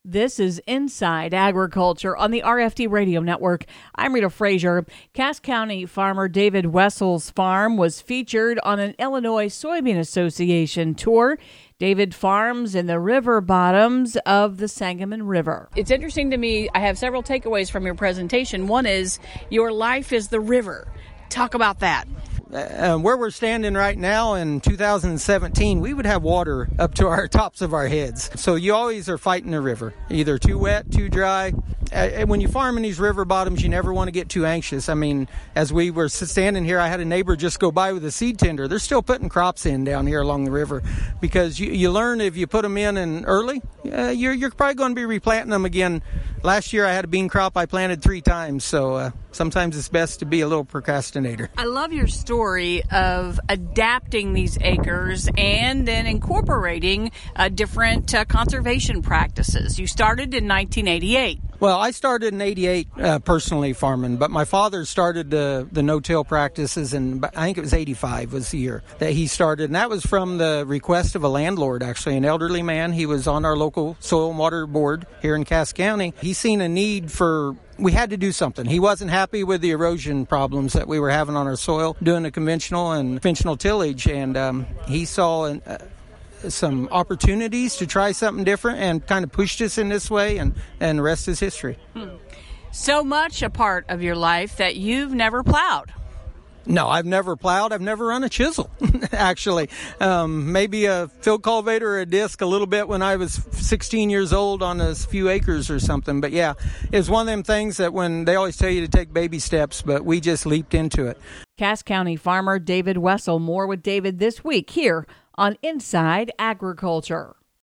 This is Inside Agriculture on the RFD Radio Network. I'm Rita Frazier. Cass County farmer David Wessel's farm was featured on an Illinois Soybean Association tour. David farms in the river bottoms of the Sangamon River. It's interesting to me. I have several takeaways from your presentation. One is your life is the river. Talk about that. Where we're standing right now in 2017, we would have water up to our tops of our heads. So you always are fighting the river, either too wet, too dry. When you farm in these river bottoms, you never want to get too anxious. I mean, as we were standing here, I had a neighbor just go by with a seed tender. They're still putting crops in down here along the river because you learn if you put them in early, you're probably going to be replanting them again. Last year I had a bean crop I planted 3 times, so sometimes it's best to be a little procrastinator. I love your story of adapting these acres and then incorporating different conservation practices. You started in 1988. Well, I started in 88 personally farming, but my father started the no-till practices, and I think it was 85 was the year that he started. And that was from the request of a landlord, actually, an elderly man. He was on our local soil and water board here in Cass County. He seen a need we had to do something. He wasn't happy with the erosion problems that we were having on our soil doing the conventional tillage, and he saw some opportunities to try something different and kind of pushed us in this way, and the rest is history. So much a part of your life that you've never plowed. No, I've never plowed. I've never run a chisel, actually. Maybe a field cultivator or a disc a little bit when I was 16 years old on a few acres or something. But yeah, it's one of them things that when they always tell you to take baby steps, but we just leaped into it. Cass County farmer David Wessel. More with David this week here on Inside Agriculture.